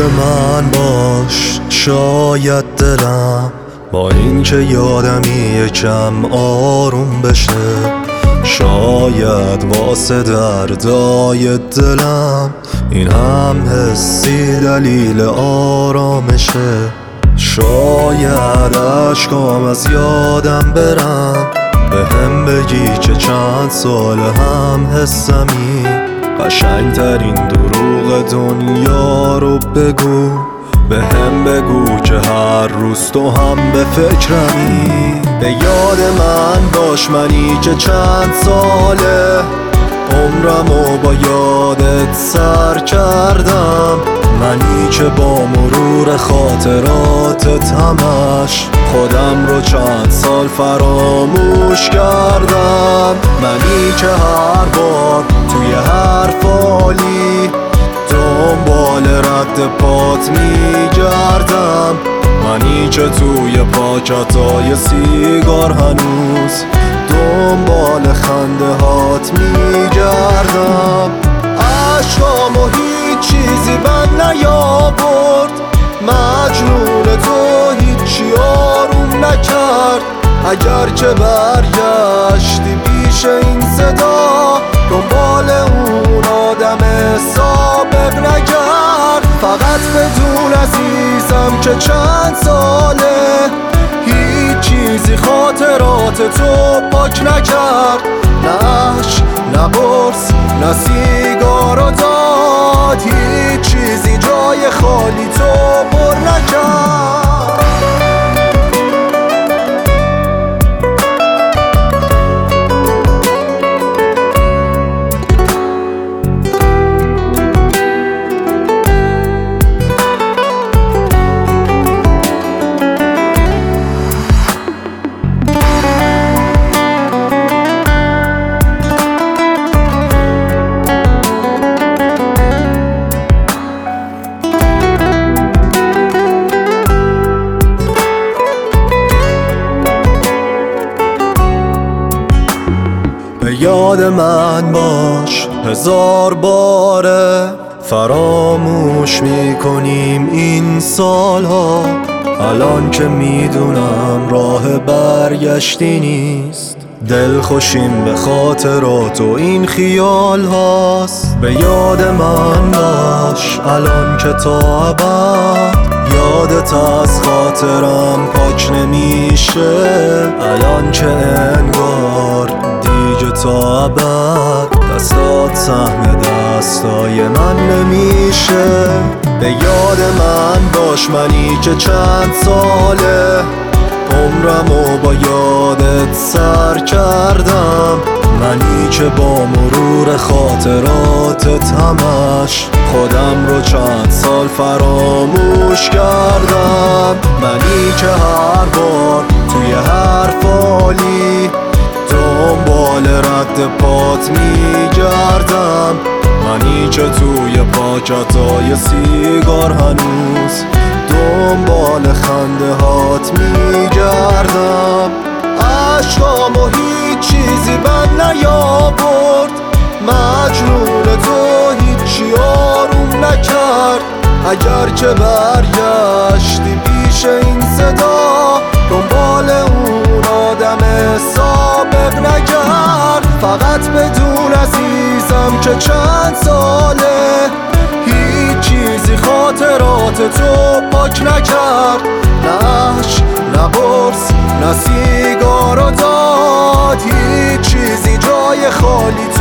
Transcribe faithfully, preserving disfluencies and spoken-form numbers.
من باش شاید دلم با این که یادمی یکم آروم بشه، شاید واسه دردای دلم این هم حسی دلیل آرامشه. شاید عشقام از یادم برن، به هم بگی که چند سال هم حسمی. قشنگترین دروغ دنیا رو بگو، به هم بگو که هر روز تو هم به فکرمی. به یاد من باش منی که چند ساله عمرمو با یادت سر کردم، منی که با مرور خاطراتت همش خودم رو چند سال فراموش کردم. منی که هر بار توی هر فالی دنبال رد پات میگردم، منی که توی پاکتای سیگار هنوز دنبال خنده هات میگردم. عشقامو هیچ چیزی من نیاورد، مجنون تو هیچی آروم نکرد. اگر که برگشتی پیش این صدا دنبال اون آدم سابق نگرد. فقط بدون عزیزم که چند ساله هیچ چیزی خاطرات تو پاک نکرد. نه عشق نه قرص نه سیگار و داد، هیچ چیزی جای خالی تو پر نکرد. به یاد من باش هزار باره، فراموش میکنیم این سالها. الان که میدونم راه برگشتی نیست، دل خوشیم به خاطرات و این خیال هاست. به یاد من باش الان که تا ابد یادت از خاطرم پاک نمیشه. الان که انگار دیگه تا ابد دستات سهم دستای من نمیشه. به یاد من باش منی که چند ساله عمرمو با یادت سر کردم، منی که با مرور خاطراتت همش خودم رو چند سال فراموش کردم. منی که هر بار توی هر فالی دنبال رد پات میگردم، منی که توی پاکتای سیگار هنوز دنبال خنده هات میگردم. عشقامو هیچ چیزی من نیاورد، مجنون تو هیچی آروم نکرد. اگر که برگشتی پیش این صدا دنبال اون آدم سابق نگرد. فقط بدون عزیزم که چند ساله هیچ چیزی خاطرات تو پاک نکرد. نه عشق نه قرص نه سیگار و داد، هیچ چیزی جای خالی